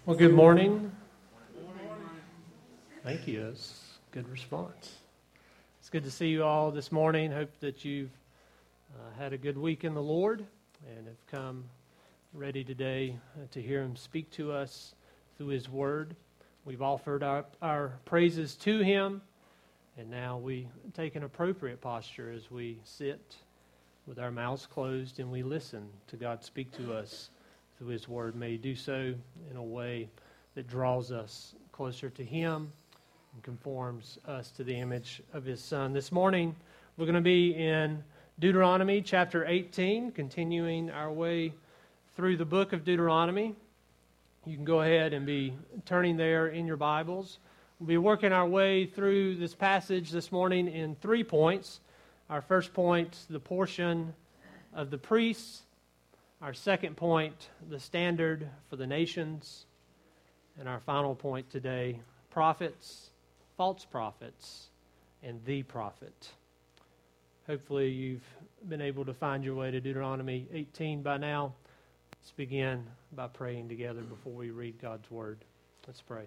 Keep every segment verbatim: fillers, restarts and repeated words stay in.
Well, good morning. Thank you. That's a good response. It's good to see you all this morning. Hope that you've uh, had a good week in the Lord and have come ready today uh, to hear Him speak to us through His Word. We've offered our, our praises to Him, and now we take an appropriate posture as we sit with our mouths closed and we listen to God speak to us through His Word. May He do so in a way that draws us closer to Him and conforms us to the image of His Son. This morning, we're going to be in Deuteronomy chapter eighteen, continuing our way through the book of Deuteronomy. You can go ahead and be turning there in your Bibles. We'll be working our way through this passage this morning in three points. Our first point, the portion of the priests. Our second point, the standard for the nations. And our final point today, prophets, false prophets, and the prophet. Hopefully you've been able to find your way to Deuteronomy eighteen by now. Let's begin by praying together before we read God's Word. Let's pray.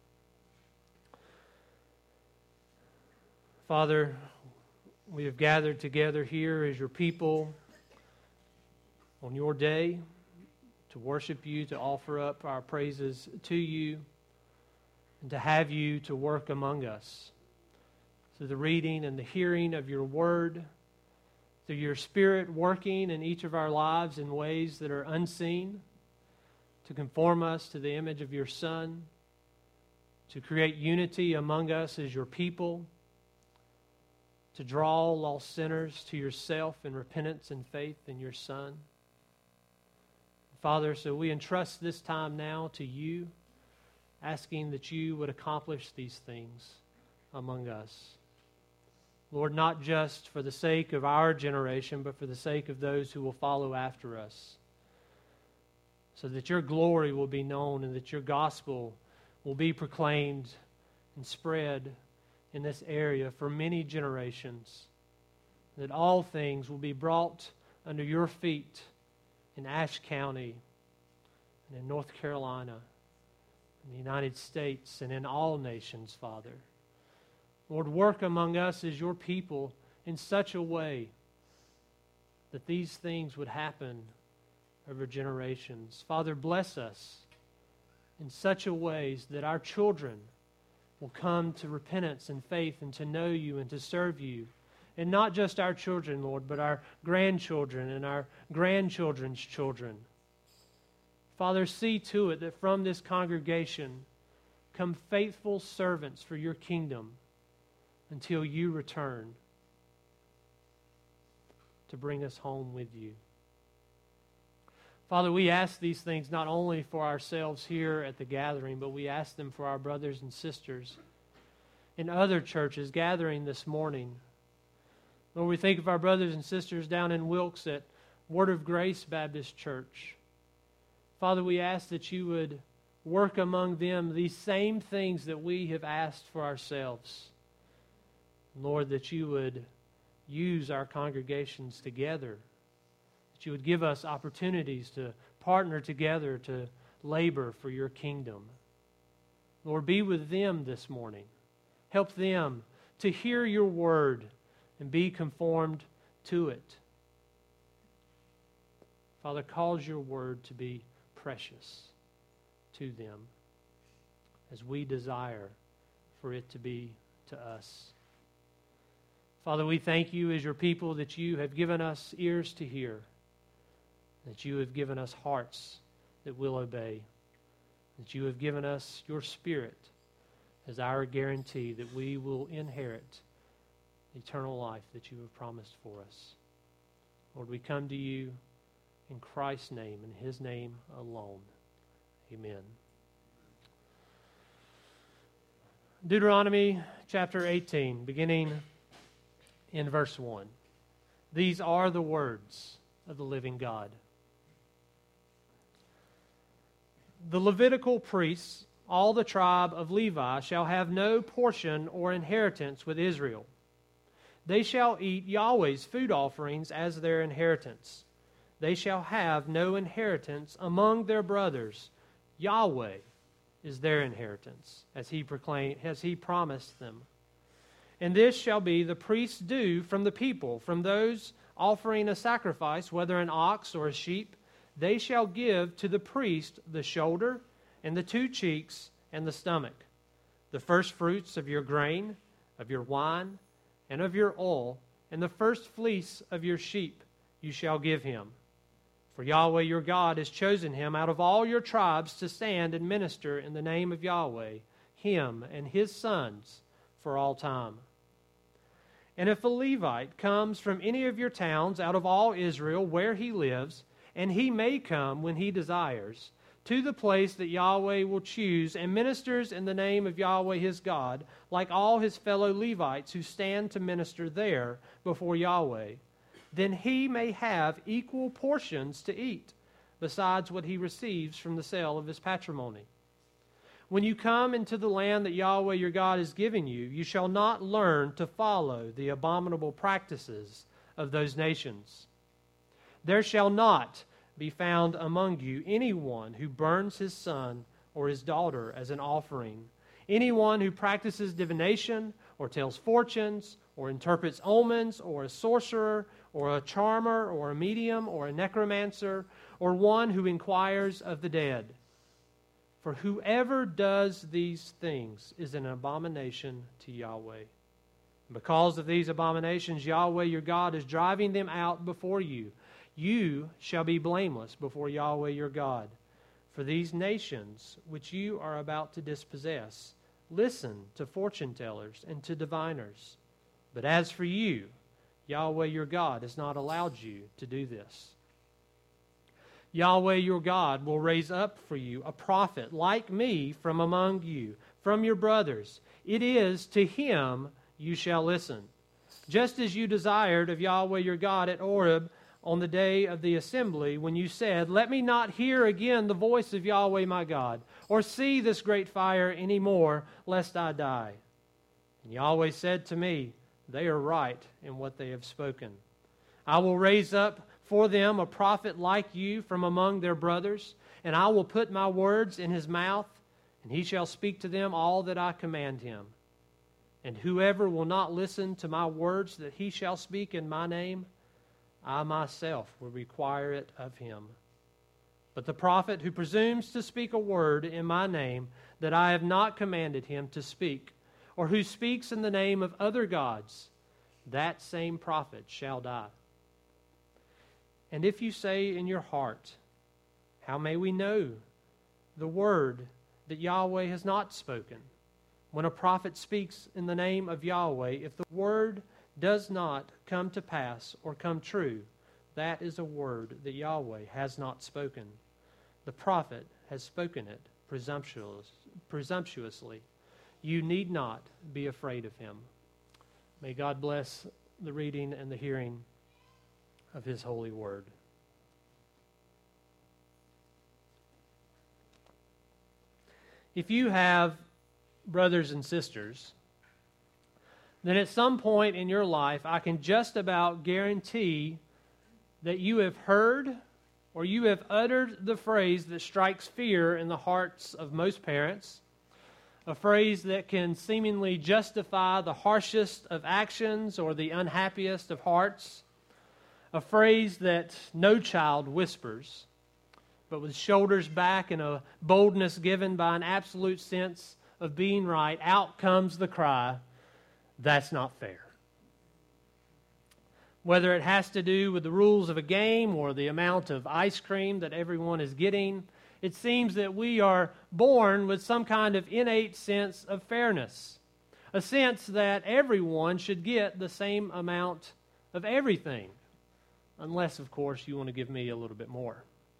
Father, we have gathered together here as your people on your day to worship you, to offer up our praises to you, and to have you to work among us through the reading and the hearing of your word, through your Spirit working in each of our lives in ways that are unseen, to conform us to the image of your Son, to create unity among us as your people, to draw lost sinners to yourself in repentance and faith in your Son. Father, so we entrust this time now to you, asking that you would accomplish these things among us. Lord, not just for the sake of our generation, but for the sake of those who will follow after us, so that your glory will be known and that your gospel will be proclaimed and spread in this area for many generations, that all things will be brought under your feet in Ashe County and in North Carolina, in the United States, and in all nations, Father. Lord, work among us as your people in such a way that these things would happen over generations. Father, bless us in such a way that our children will come to repentance and faith and to know you and to serve you. And not just our children, Lord, but our grandchildren and our grandchildren's children. Father, see to it that from this congregation come faithful servants for your kingdom until you return to bring us home with you. Father, we ask these things not only for ourselves here at the gathering, but we ask them for our brothers and sisters in other churches gathering this morning. Lord, we think of our brothers and sisters down in Wilkes at Word of Grace Baptist Church. Father, we ask that you would work among them these same things that we have asked for ourselves. Lord, that you would use our congregations together, that you would give us opportunities to partner together to labor for your kingdom. Lord, be with them this morning. Help them to hear your word and be conformed to it. Father, cause your word to be precious to them as we desire for it to be to us. Father, we thank you as your people that you have given us ears to hear, that you have given us hearts that will obey, that you have given us your Spirit as our guarantee that we will inherit eternal life that you have promised for us. Lord, we come to you in Christ's name, in his name alone. Amen. Deuteronomy chapter eighteen, beginning in verse one. These are the words of the living God. The Levitical priests, all the tribe of Levi, shall have no portion or inheritance with Israel. They shall eat Yahweh's food offerings as their inheritance. They shall have no inheritance among their brothers. Yahweh is their inheritance, as he proclaimed, as he promised them. And this shall be the priest's due from the people, from those offering a sacrifice, whether an ox or a sheep. They shall give to the priest the shoulder, and the two cheeks, and the stomach, the first fruits of your grain, of your wine, and of your oil, and the first fleece of your sheep you shall give him. For Yahweh your God has chosen him out of all your tribes to stand and minister in the name of Yahweh, him and his sons, for all time. And if a Levite comes from any of your towns out of all Israel where he lives, and he may come when he desires, to the place that Yahweh will choose, and ministers in the name of Yahweh his God, like all his fellow Levites who stand to minister there before Yahweh, then he may have equal portions to eat, besides what he receives from the sale of his patrimony. When you come into the land that Yahweh your God is giving you, you shall not learn to follow the abominable practices of those nations. There shall not be found among you anyone who burns his son or his daughter as an offering, anyone who practices divination or tells fortunes or interprets omens, or a sorcerer or a charmer or a medium or a necromancer, or one who inquires of the dead. For whoever does these things is an abomination to Yahweh. Because of these abominations, Yahweh your God is driving them out before you. You shall be blameless before Yahweh your God. For these nations which you are about to dispossess, listen to fortune tellers and to diviners. But as for you, Yahweh your God has not allowed you to do this. Yahweh your God will raise up for you a prophet like me from among you, from your brothers. It is to him you shall listen. Just as you desired of Yahweh your God at Horeb on the day of the assembly, when you said, let me not hear again the voice of Yahweh my God, or see this great fire any more, lest I die. And Yahweh said to me, they are right in what they have spoken. I will raise up for them a prophet like you from among their brothers, and I will put my words in his mouth, and he shall speak to them all that I command him. And whoever will not listen to my words that he shall speak in my name, I myself will require it of him. But the prophet who presumes to speak a word in my name that I have not commanded him to speak, or who speaks in the name of other gods, that same prophet shall die. And if you say in your heart, how may we know the word that Yahweh has not spoken? When a prophet speaks in the name of Yahweh, if the word does not come to pass or come true, that is a word that Yahweh has not spoken. The prophet has spoken it presumptuous, presumptuously. You need not be afraid of him. May God bless the reading and the hearing of his holy word. If you have brothers and sisters, then at some point in your life, I can just about guarantee that you have heard or you have uttered the phrase that strikes fear in the hearts of most parents, a phrase that can seemingly justify the harshest of actions or the unhappiest of hearts, a phrase that no child whispers, but with shoulders back and a boldness given by an absolute sense of being right, out comes the cry, that's not fair. Whether it has to do with the rules of a game or the amount of ice cream that everyone is getting, it seems that we are born with some kind of innate sense of fairness, a sense that everyone should get the same amount of everything, unless, of course, you want to give me a little bit more.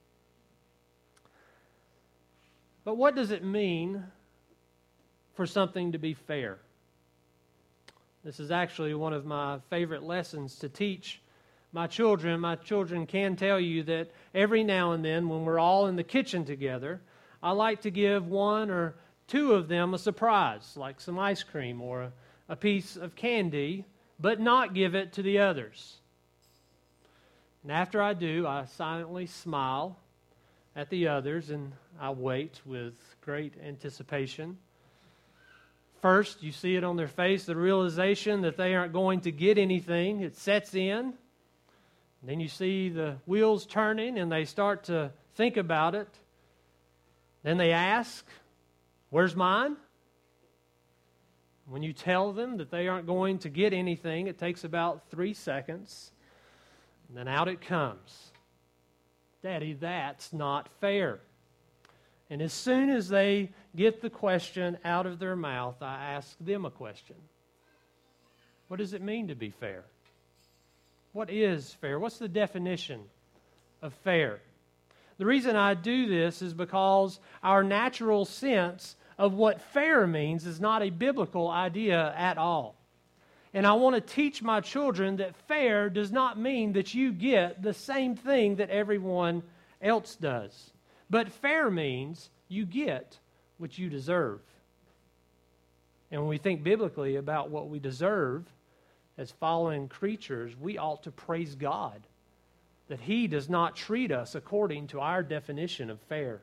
But what does it mean for something to be fair? This is actually one of my favorite lessons to teach my children. My children can tell you that every now and then when we're all in the kitchen together, I like to give one or two of them a surprise, like some ice cream or a, a piece of candy, but not give it to the others. And after I do, I silently smile at the others, and I wait with great anticipation. First, you see it on their face, the realization that they aren't going to get anything. It sets in. Then you see the wheels turning, and they start to think about it. Then they ask, "Where's mine?" When you tell them that they aren't going to get anything, it takes about three seconds. And then out it comes. "Daddy, that's not fair." And as soon as they get the question out of their mouth, I ask them a question. What does it mean to be fair? What is fair? What's the definition of fair? The reason I do this is because our natural sense of what fair means is not a biblical idea at all. And I want to teach my children that fair does not mean that you get the same thing that everyone else does. But fair means you get what you deserve. And when we think biblically about what we deserve as fallen creatures, we ought to praise God that He does not treat us according to our definition of fair.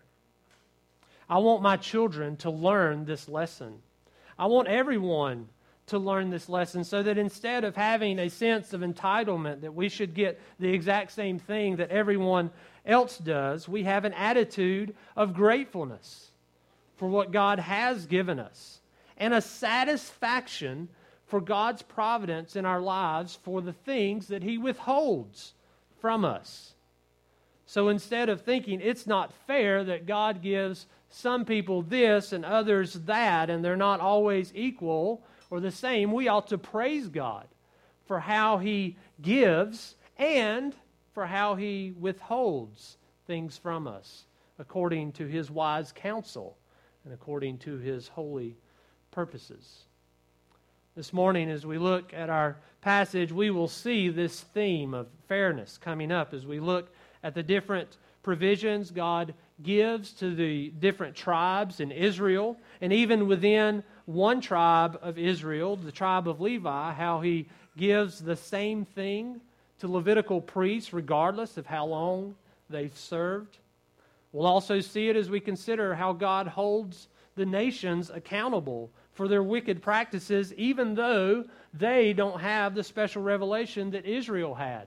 I want my children to learn this lesson. I want everyone to learn this lesson so that instead of having a sense of entitlement that we should get the exact same thing that everyone else does, we have an attitude of gratefulness for what God has given us and a satisfaction for God's providence in our lives for the things that He withholds from us. So instead of thinking it's not fair that God gives some people this and others that, and they're not always equal or the same, we ought to praise God for how He gives and for how He withholds things from us according to His wise counsel and according to His holy purposes. This morning, as we look at our passage, we will see this theme of fairness coming up as we look at the different provisions God gives to the different tribes in Israel, and even within one tribe of Israel, the tribe of Levi, how He gives the same thing to Levitical priests regardless of how long they've served. We'll also see it as we consider how God holds the nations accountable for their wicked practices, even though they don't have the special revelation that Israel had.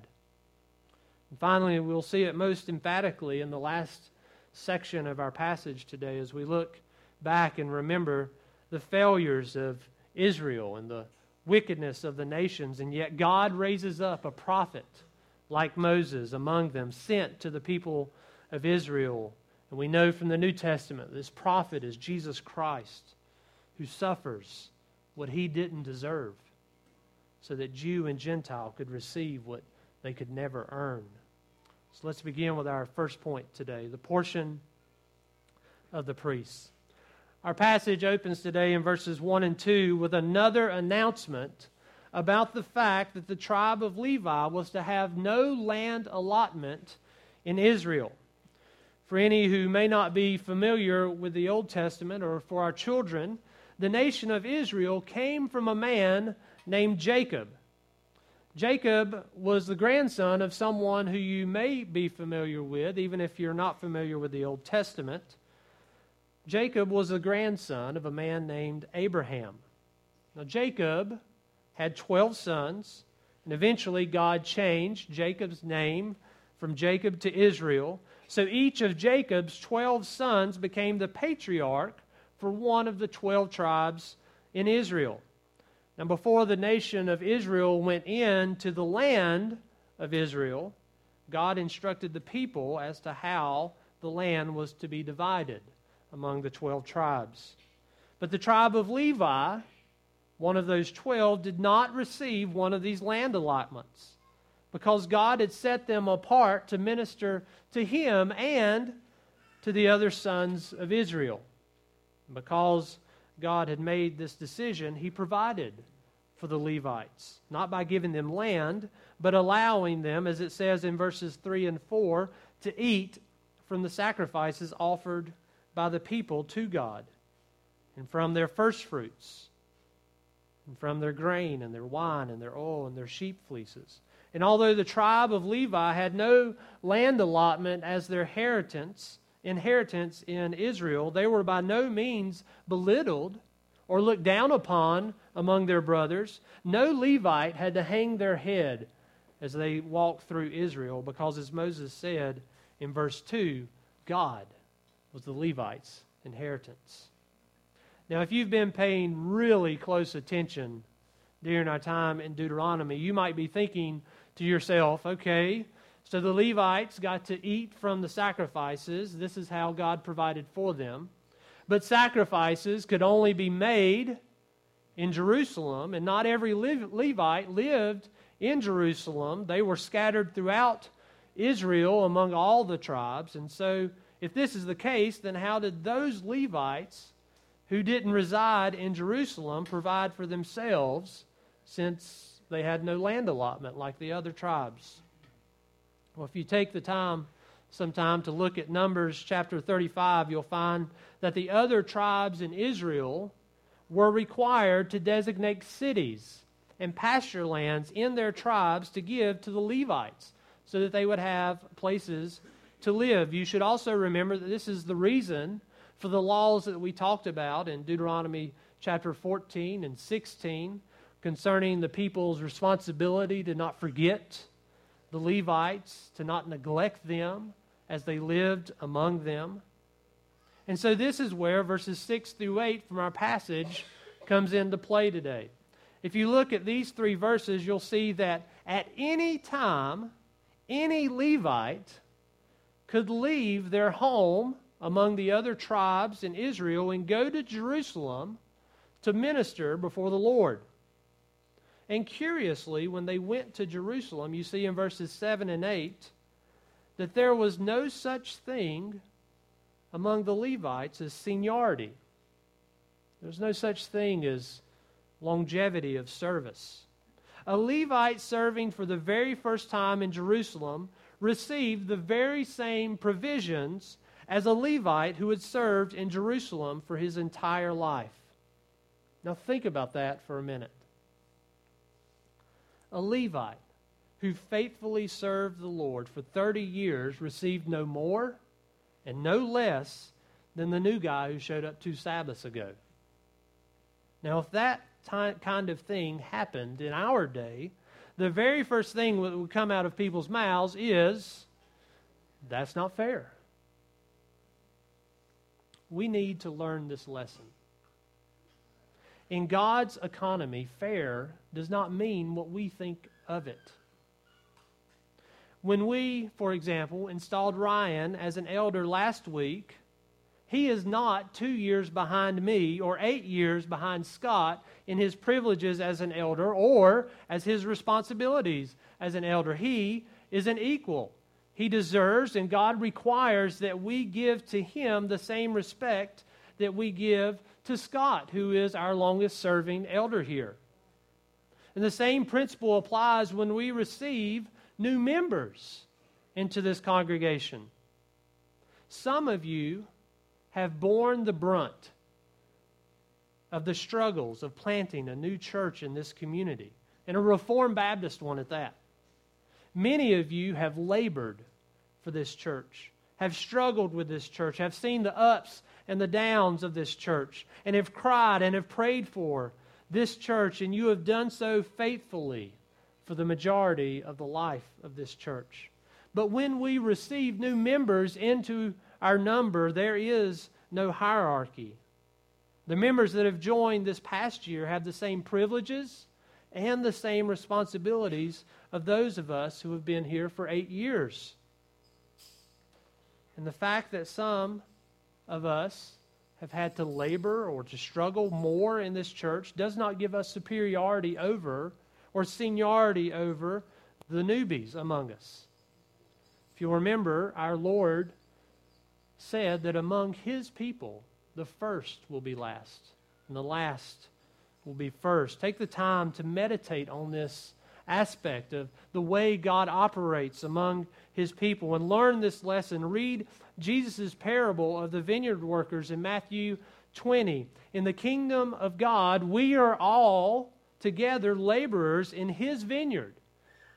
And finally, we'll see it most emphatically in the last section of our passage today as we look back and remember the failures of Israel and the wickedness of the nations, and yet God raises up a prophet like Moses among them, sent to the people of Israel. And we know from the New Testament this prophet is Jesus Christ, who suffers what He didn't deserve so that Jew and Gentile could receive what they could never earn. So let's begin with our first point today, the portion of the priests. Our passage opens today in verses one and two with another announcement about the fact that the tribe of Levi was to have no land allotment in Israel. For any who may not be familiar with the Old Testament, or for our children, the nation of Israel came from a man named Jacob. Jacob was the grandson of someone who you may be familiar with, even if you're not familiar with the Old Testament. Jacob was the grandson of a man named Abraham. Now, Jacob had twelve sons, and eventually God changed Jacob's name from Jacob to Israel. So each of Jacob's twelve sons became the patriarch for one of the twelve tribes in Israel. Now, before the nation of Israel went into the land of Israel, God instructed the people as to how the land was to be divided among the twelve tribes. But the tribe of Levi, one of those twelve, did not receive one of these land allotments because God had set them apart to minister to Him and to the other sons of Israel. Because God had made this decision, He provided for the Levites, not by giving them land, but allowing them, as it says in verses three and four, to eat from the sacrifices offered by the people to God, and from their first fruits, and from their grain and their wine and their oil and their sheep fleeces. And although the tribe of Levi had no land allotment as their inheritance inheritance in Israel, they were by no means belittled or looked down upon among their brothers. No Levite had to hang their head as they walked through Israel, because as Moses said in verse two, God was the Levites' inheritance. Now, if you've been paying really close attention during our time in Deuteronomy, you might be thinking to yourself, okay, so the Levites got to eat from the sacrifices. This is how God provided for them. But sacrifices could only be made in Jerusalem, and not every Levite lived in Jerusalem. They were scattered throughout Israel among all the tribes. And so, if this is the case, then how did those Levites who didn't reside in Jerusalem provide for themselves, since they had no land allotment like the other tribes? Well, if you take the time sometime to look at Numbers chapter thirty-five, you'll find that the other tribes in Israel were required to designate cities and pasture lands in their tribes to give to the Levites so that they would have places to live. You should also remember that this is the reason for the laws that we talked about in Deuteronomy chapter fourteen and sixteen concerning the people's responsibility to not forget the Levites, to not neglect them as they lived among them. And so this is where verses six through eight from our passage comes into play today. If you look at these three verses, you'll see that at any time, any Levite could leave their home among the other tribes in Israel and go to Jerusalem to minister before the Lord. And curiously, when they went to Jerusalem, you see in verses seven and eight that there was no such thing among the Levites as seniority. There's no such thing as longevity of service. A Levite serving for the very first time in Jerusalem received the very same provisions as a Levite who had served in Jerusalem for his entire life. Now think about that for a minute. A Levite who faithfully served the Lord for thirty years received no more and no less than the new guy who showed up two Sabbaths ago. Now, if that ty- kind of thing happened in our day, the very first thing that would come out of people's mouths is, that's not fair. We need to learn this lesson. In God's economy, fair does not mean what we think of it. When we, for example, installed Ryan as an elder last week, he is not two years behind me or eight years behind Scott in his privileges as an elder or as his responsibilities as an elder. He is an equal. He deserves, and God requires that we give to him the same respect that we give to Scott, who is our longest serving elder here. And the same principle applies when we receive new members into this congregation. Some of you have borne the brunt of the struggles of planting a new church in this community, and a Reformed Baptist one at that. Many of you have labored for this church, have struggled with this church, have seen the ups and the downs of this church, and have cried and have prayed for this church, and you have done so faithfully for the majority of the life of this church. But when we receive new members into our number, there is no hierarchy. The members that have joined this past year have the same privileges and the same responsibilities of those of us who have been here for eight years. And the fact that some of us have had to labor or to struggle more in this church does not give us superiority over or seniority over the newbies among us. If you'll remember, our Lord said that among his people, the first will be last, and the last will be first. Take the time to meditate on this aspect of the way God operates among his people and learn this lesson. Read Jesus' parable of the vineyard workers in Matthew twenty. In the kingdom of God, we are all together laborers in his vineyard.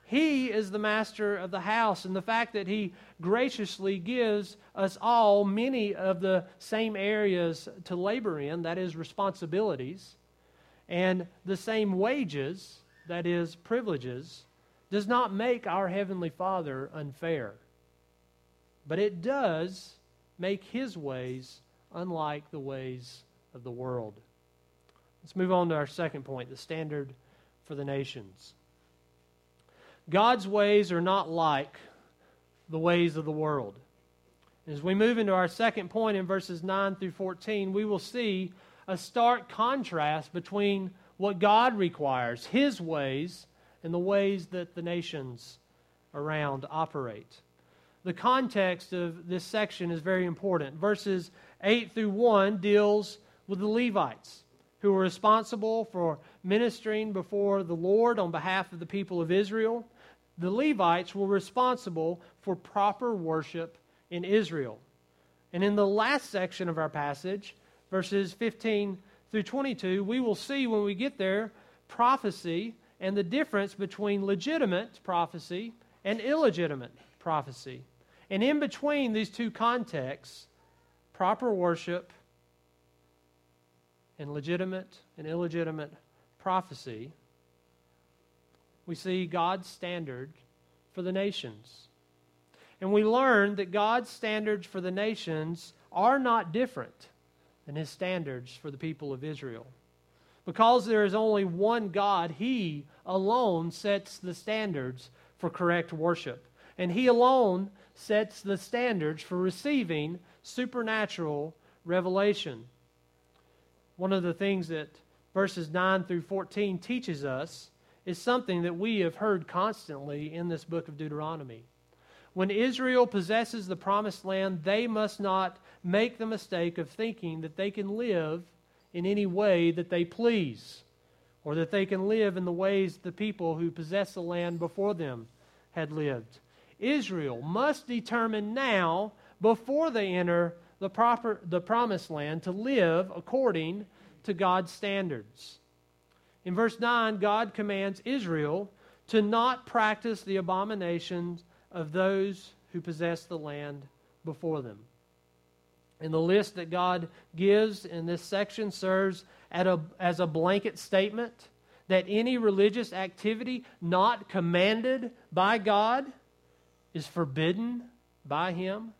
He is the master of the house, and the fact that He graciously gives us all many of the same areas to labor in, that is, responsibilities, and the same wages, that is, privileges, does not make our Heavenly Father unfair. But it does make His ways unlike the ways of the world. Let's move on to our second point, the standard for the nations. God's ways are not like the ways of the world. As we move into our second point in verses nine through fourteen, we will see a stark contrast between what God requires, His ways, and the ways that the nations around operate. The context of this section is very important. Verses eight through one deals with the Levites, who were responsible for ministering before the Lord on behalf of the people of Israel. The Levites were responsible for proper worship in Israel. And in the last section of our passage, verses fifteen through twenty-two, we will see when we get there prophecy and the difference between legitimate prophecy and illegitimate prophecy. And in between these two contexts, proper worship and legitimate and illegitimate prophecy, we see God's standard for the nations. And we learn that God's standards for the nations are not different than His standards for the people of Israel. Because there is only one God, He alone sets the standards for correct worship. And He alone sets the standards for receiving supernatural revelation. One of the things that verses nine through fourteen teaches us is something that we have heard constantly in this book of Deuteronomy. When Israel possesses the promised land, they must not make the mistake of thinking that they can live in any way that they please, or that they can live in the ways the people who possess the land before them had lived. Israel must determine now, before they enter the proper the promised land, to live according to God's standards. In verse nine, God commands Israel to not practice the abominations of those who possess the land before them. And the list that God gives in this section serves at a, as a blanket statement that any religious activity not commanded by God is forbidden by Him.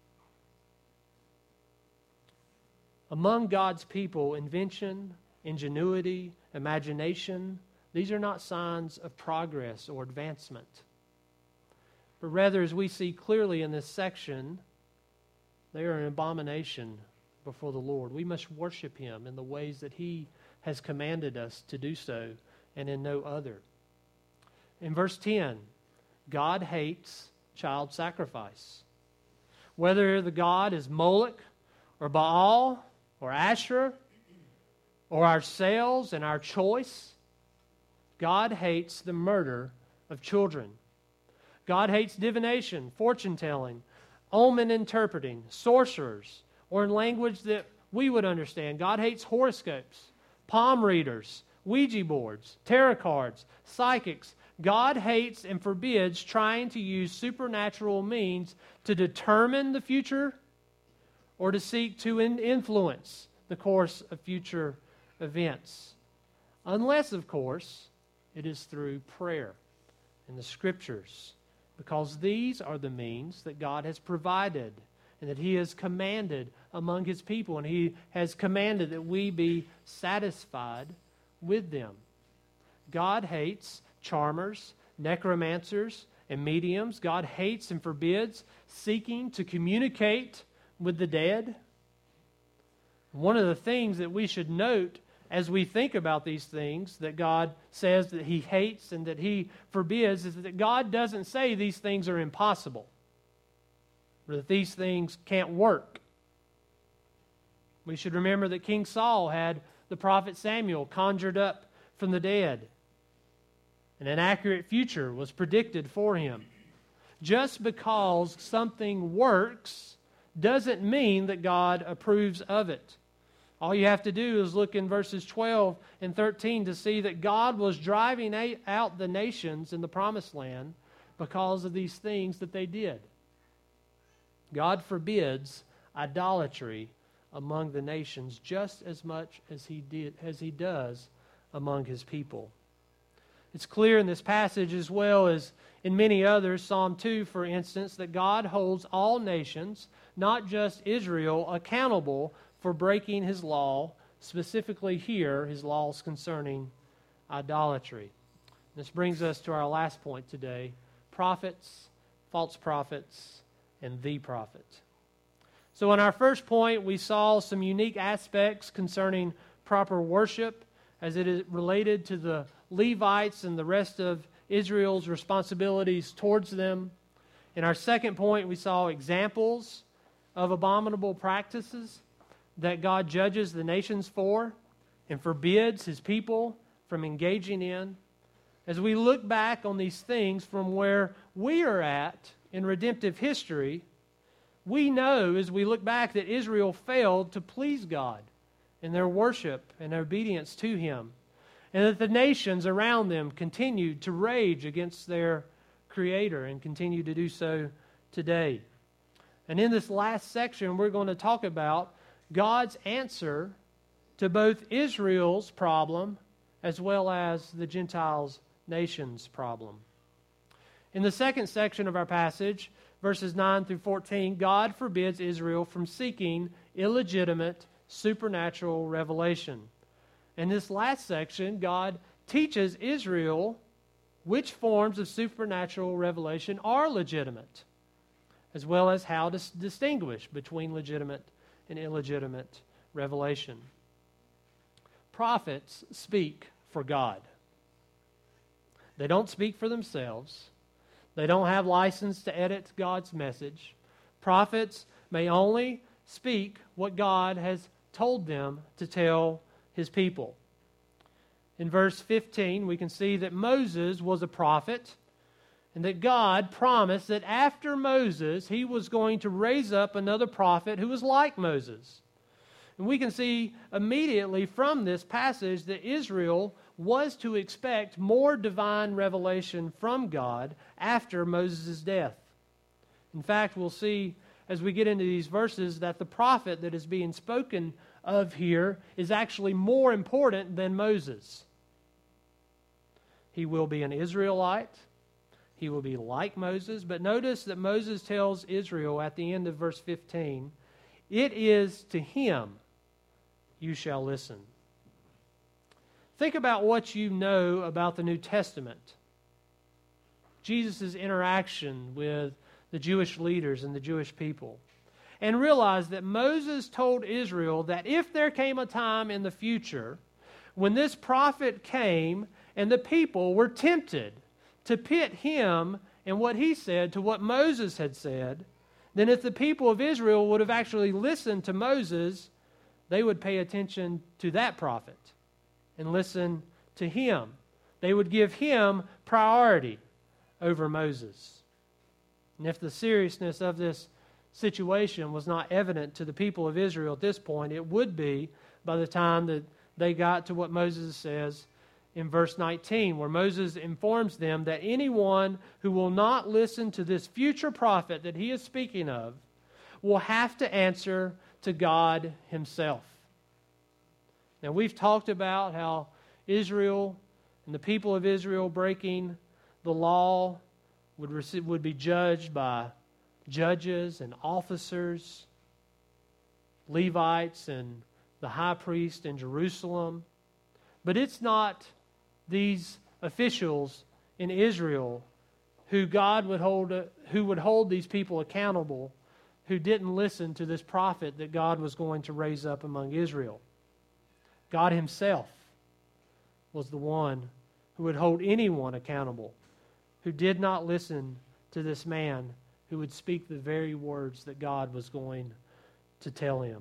Among God's people, invention, ingenuity, imagination, these are not signs of progress or advancement. But rather, as we see clearly in this section, they are an abomination before the Lord. We must worship Him in the ways that He has commanded us to do so, and in no other. In verse ten, God hates child sacrifice. Whether the God is Moloch or Baal or Asherah or ourselves and our choice, God hates the murder of children. God hates divination, fortune-telling, omen interpreting, sorcerers, or in language that we would understand. God hates horoscopes, palm readers, Ouija boards, tarot cards, psychics. God hates and forbids trying to use supernatural means to determine the future or to seek to influence the course of future events. Unless, of course, it is through prayer and the Scriptures, because these are the means that God has provided and that He has commanded among His people, and He has commanded that we be satisfied with them. God hates charmers, necromancers, and mediums. God hates and forbids seeking to communicate with the dead. One of the things that we should note as we think about these things that God says that He hates and that He forbids is that God doesn't say these things are impossible, or that these things can't work. We should remember that King Saul had the prophet Samuel conjured up from the dead, and an accurate future was predicted for him. Just because something works doesn't mean that God approves of it. All you have to do is look in verses twelve and thirteen to see that God was driving out the nations in the Promised Land because of these things that they did. God forbids idolatry among the nations just as much as he did as he does among his people. It's clear in this passage, as well as in many others, Psalm two, for instance, that God holds all nations, not just Israel, accountable for breaking his law, specifically here, his laws concerning idolatry. This brings us to our last point today: prophets, false prophets, and the prophet. So in our first point, we saw some unique aspects concerning proper worship as it is related to the Levites and the rest of Israel's responsibilities towards them. In our second point, we saw examples of abominable practices that God judges the nations for and forbids his people from engaging in. As we look back on these things from where we are at in redemptive history, we know as we look back that Israel failed to please God in their worship and obedience to him, and that the nations around them continued to rage against their Creator and continue to do so today. And in this last section, we're going to talk about God's answer to both Israel's problem as well as the Gentiles' nation's problem. In the second section of our passage, verses nine through fourteen, God forbids Israel from seeking illegitimate supernatural revelation. In this last section, God teaches Israel which forms of supernatural revelation are legitimate, as well as how to distinguish between legitimate and illegitimate revelation. Prophets speak for God. They don't speak for themselves. They don't have license to edit God's message. Prophets may only speak what God has told them to tell his people. In verse fifteen, we can see that Moses was a prophet and that God promised that after Moses, he was going to raise up another prophet who was like Moses. And we can see immediately from this passage that Israel was to expect more divine revelation from God after Moses' death. In fact, we'll see as we get into these verses that the prophet that is being spoken of here is actually more important than Moses. He will be an Israelite. He will be like Moses. But notice that Moses tells Israel at the end of verse fifteen, "It is to him you shall listen." Think about what you know about the New Testament. Jesus' interaction with the Jewish leaders and the Jewish people. And realize that Moses told Israel that if there came a time in the future when this prophet came and the people were tempted to pit him and what he said to what Moses had said, then if the people of Israel would have actually listened to Moses, they would pay attention to that prophet and listen to him. They would give him priority over Moses. And if the seriousness of this situation was not evident to the people of Israel at this point, it would be by the time that they got to what Moses says in verse nineteen, where Moses informs them that anyone who will not listen to this future prophet that he is speaking of will have to answer to God himself. Now, we've talked about how Israel and the people of Israel breaking the law would receive, would be judged by judges and officers, Levites and the high priest in Jerusalem. But it's not these officials in Israel who God would hold, who would hold these people accountable, who didn't listen to this prophet that God was going to raise up among Israel. God himself was the one who would hold anyone accountable who did not listen to this man who would speak the very words that God was going to tell him.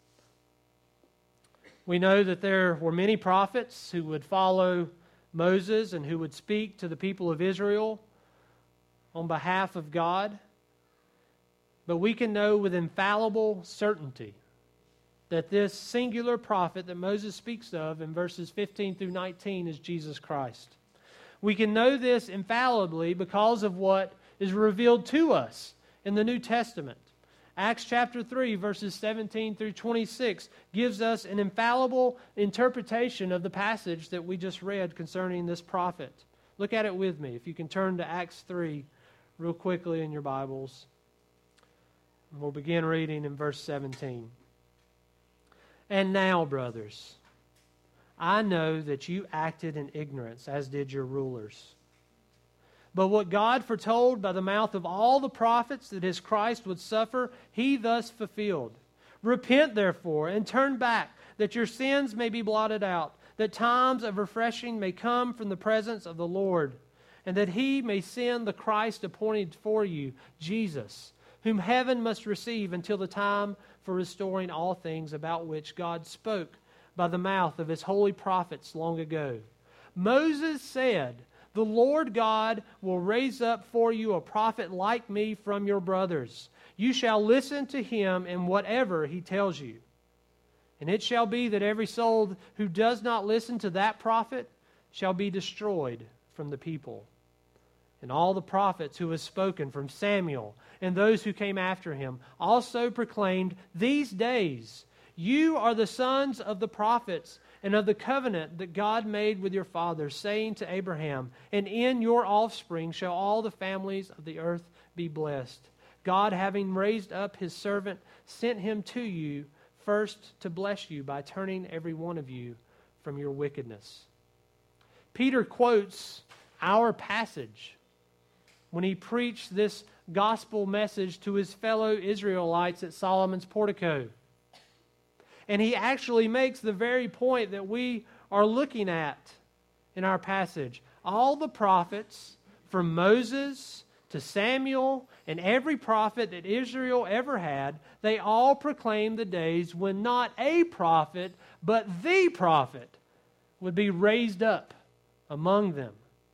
We know that there were many prophets who would follow Moses and who would speak to the people of Israel on behalf of God. But we can know with infallible certainty that this singular prophet that Moses speaks of in verses fifteen through nineteen is Jesus Christ. We can know this infallibly because of what is revealed to us in the New Testament. Acts chapter three, verses seventeen through twenty-six gives us an infallible interpretation of the passage that we just read concerning this prophet. Look at it with me. If you can turn to Acts three real quickly in your Bibles. We'll begin reading in verse seventeen. And now, brothers, I know that you acted in ignorance, as did your rulers. But what God foretold by the mouth of all the prophets that his Christ would suffer, he thus fulfilled. Repent, therefore, and turn back, that your sins may be blotted out, that times of refreshing may come from the presence of the Lord, and that he may send the Christ appointed for you, Jesus, whom heaven must receive until the time for restoring all things about which God spoke by the mouth of his holy prophets long ago. Moses said, the Lord God will raise up for you a prophet like me from your brothers. You shall listen to him in whatever he tells you. And it shall be that every soul who does not listen to that prophet shall be destroyed from the people. And all the prophets who have spoken from Samuel and those who came after him also proclaimed these days, you are the sons of the prophets and of the covenant that God made with your fathers, saying to Abraham, and in your offspring shall all the families of the earth be blessed. God, having raised up his servant, sent him to you first to bless you by turning every one of you from your wickedness. Peter quotes our passage when he preached this gospel message to his fellow Israelites at Solomon's portico. And he actually makes the very point that we are looking at in our passage. All the prophets, from Moses to Samuel and every prophet that Israel ever had, they all proclaimed the days when not a prophet, but the prophet would be raised up among them.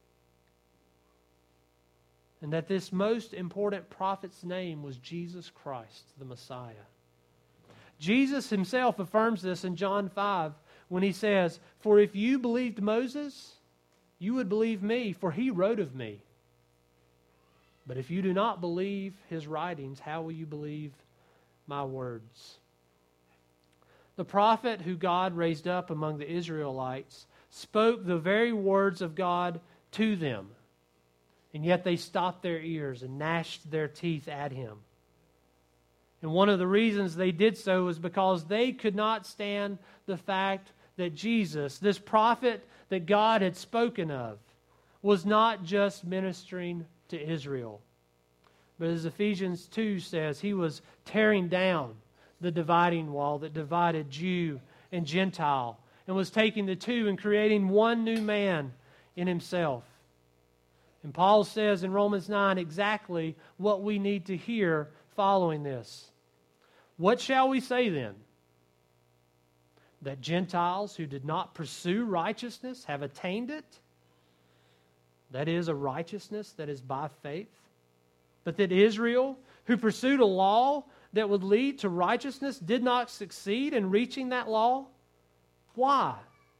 And that this most important prophet's name was Jesus Christ, the Messiah. Jesus himself affirms this in John five when he says, for if you believed Moses, you would believe me, for he wrote of me. But if you do not believe his writings, how will you believe my words? The prophet who God raised up among the Israelites spoke the very words of God to them. And yet they stopped their ears and gnashed their teeth at him. And one of the reasons they did so was because they could not stand the fact that Jesus, this prophet that God had spoken of, was not just ministering to Israel. But as Ephesians two says, he was tearing down the dividing wall that divided Jew and Gentile, and was taking the two and creating one new man in himself. And Paul says in Romans nine exactly what we need to hear following this. What shall we say then? That Gentiles who did not pursue righteousness have attained it? That is, a righteousness that is by faith. But that Israel, who pursued a law that would lead to righteousness, did not succeed in reaching that law? Why?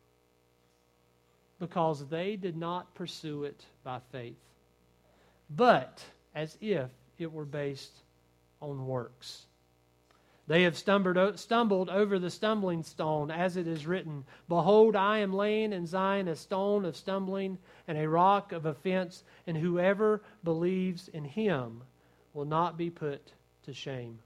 Because they did not pursue it by faith, but as if it were based on works. They have stumbled, stumbled over the stumbling stone, as it is written, behold, I am laying in Zion a stone of stumbling and a rock of offense, and whoever believes in him will not be put to shame.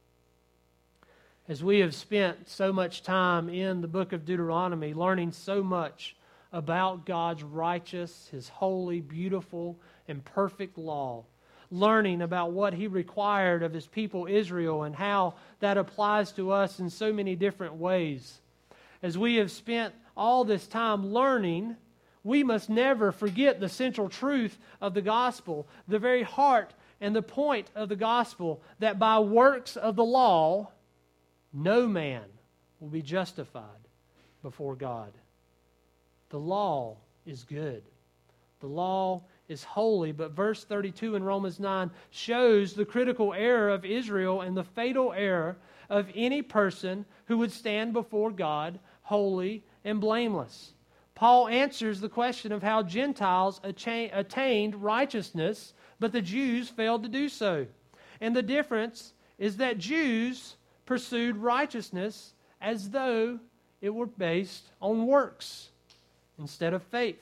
As we have spent so much time in the book of Deuteronomy, learning so much about God's righteous, his holy, beautiful, and perfect law, learning about what he required of his people Israel and how that applies to us in so many different ways. As we have spent all this time learning, we must never forget the central truth of the gospel, the very heart and the point of the gospel, that by works of the law, no man will be justified before God. The law is good. The law is holy, but verse thirty-two in Romans nine shows the critical error of Israel and the fatal error of any person who would stand before God holy and blameless. Paul answers the question of how Gentiles attained righteousness, but the Jews failed to do so. And the difference is that Jews pursued righteousness as though it were based on works instead of faith.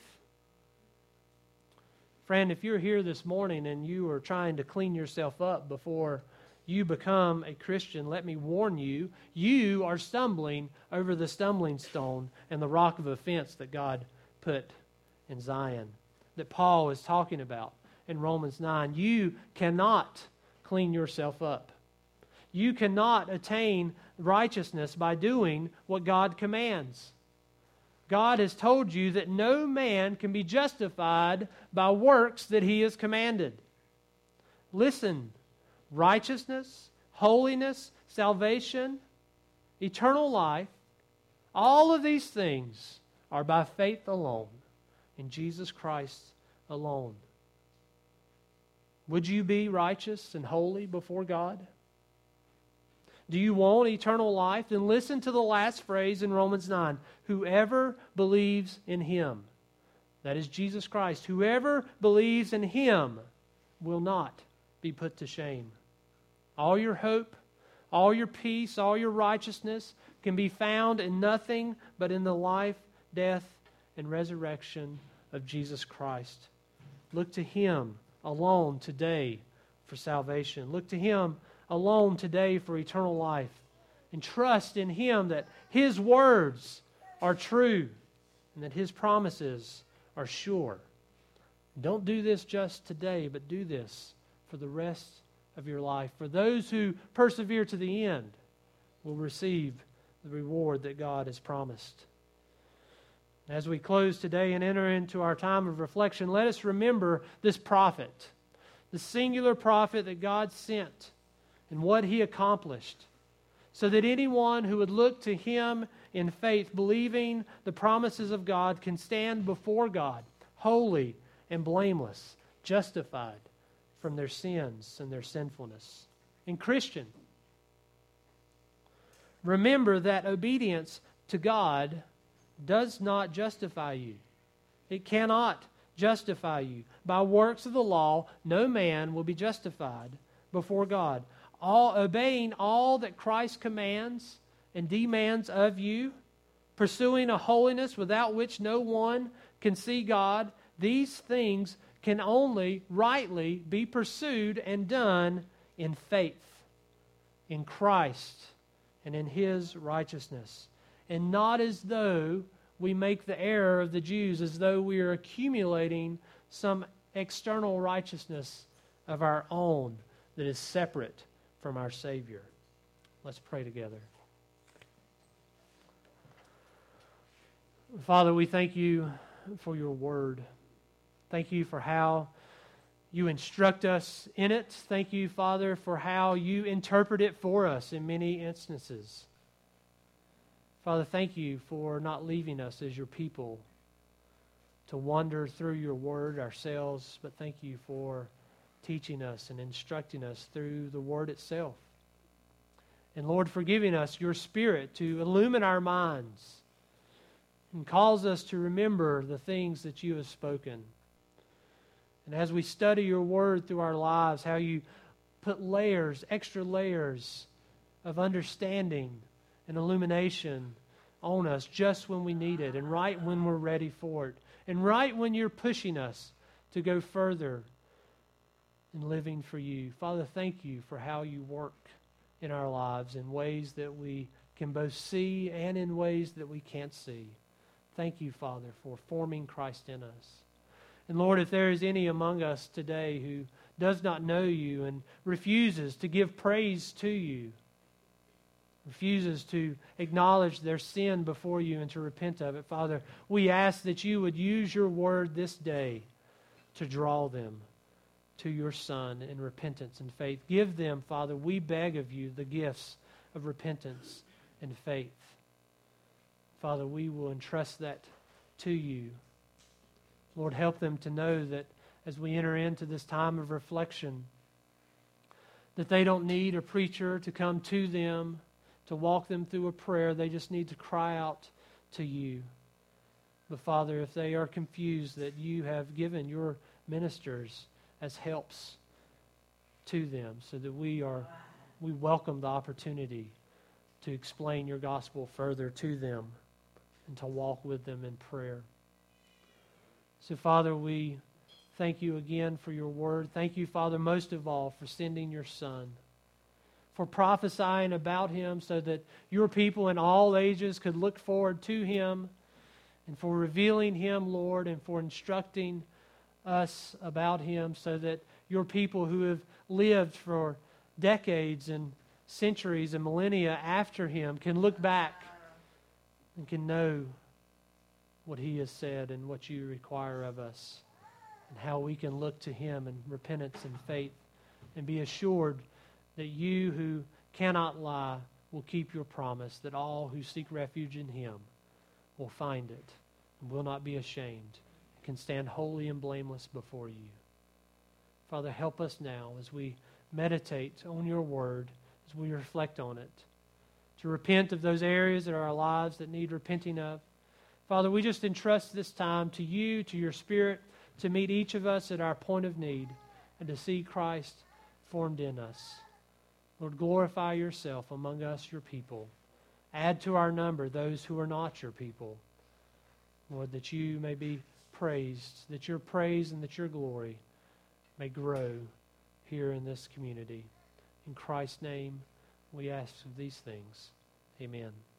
Friend, if you're here this morning and you are trying to clean yourself up before you become a Christian, let me warn you, you are stumbling over the stumbling stone and the rock of offense that God put in Zion, that Paul is talking about in Romans nine. You cannot clean yourself up. You cannot attain righteousness by doing what God commands. God has told you that no man can be justified by works that he has commanded. Listen, righteousness, holiness, salvation, eternal life, all of these things are by faith alone, in Jesus Christ alone. Would you be righteous and holy before God? Do you want eternal life? Then listen to the last phrase in Romans nine. Whoever believes in Him, that is Jesus Christ, whoever believes in Him will not be put to shame. All your hope, all your peace, all your righteousness can be found in nothing but in the life, death, and resurrection of Jesus Christ. Look to Him alone today for salvation. Look to Him alone today for eternal life. And trust in Him that His words are true and that His promises are sure. Don't do this just today, but do this for the rest of your life. For those who persevere to the end will receive the reward that God has promised. As we close today and enter into our time of reflection, let us remember this prophet, the singular prophet that God sent and what he accomplished, so that anyone who would look to him in faith, believing the promises of God, can stand before God, holy and blameless, justified from their sins and their sinfulness. And Christian, remember that obedience to God does not justify you. It cannot justify you. By works of the law, no man will be justified before God. All, obeying all that Christ commands and demands of you, pursuing a holiness without which no one can see God, these things can only rightly be pursued and done in faith, in Christ, and in His righteousness. And not as though we make the error of the Jews, as though we are accumulating some external righteousness of our own that is separate from our Savior. Let's pray together. Father, we thank You for Your Word. Thank You for how You instruct us in it. Thank You, Father, for how You interpret it for us in many instances. Father, thank You for not leaving us as Your people to wander through Your Word ourselves, but thank You for teaching us and instructing us through the Word itself. And Lord, for giving us Your Spirit to illumine our minds and cause us to remember the things that You have spoken. And as we study Your Word through our lives, how You put layers, extra layers of understanding and illumination on us just when we need it, and right when we're ready for it, and right when You're pushing us to go further in living for You. Father, thank You for how You work in our lives in ways that we can both see and in ways that we can't see. Thank You, Father, for forming Christ in us. And Lord, if there is any among us today who does not know You and refuses to give praise to You, refuses to acknowledge their sin before You and to repent of it, Father, we ask that You would use Your Word this day to draw them to Your Son in repentance and faith. Give them, Father, we beg of You, the gifts of repentance and faith. Father, we will entrust that to You. Lord, help them to know that as we enter into this time of reflection, that they don't need a preacher to come to them, to walk them through a prayer. They just need to cry out to you. But Father, if they are confused, that you have given your ministers as helps to them, so that we are we welcome the opportunity to explain your gospel further to them and to walk with them in prayer. So Father, we thank you again for your word. Thank you, Father, most of all, for sending your Son, for prophesying about him so that your people in all ages could look forward to him, and for revealing him, Lord, and for instructing us about him so that your people who have lived for decades and centuries and millennia after him can look back and can know what he has said and what you require of us, and how we can look to him in repentance and faith and be assured that you who cannot lie will keep your promise, that all who seek refuge in him will find it and will not be ashamed, can stand holy and blameless before you. Father, help us now as we meditate on your word, as we reflect on it, to repent of those areas in our lives that need repenting of. Father, we just entrust this time to you, to your Spirit, to meet each of us at our point of need and to see Christ formed in us. Lord, glorify yourself among us, your people. Add to our number those who are not your people. Lord, that you may be praised, that your praise and that your glory may grow here in this community. In Christ's name, we ask of these things. Amen.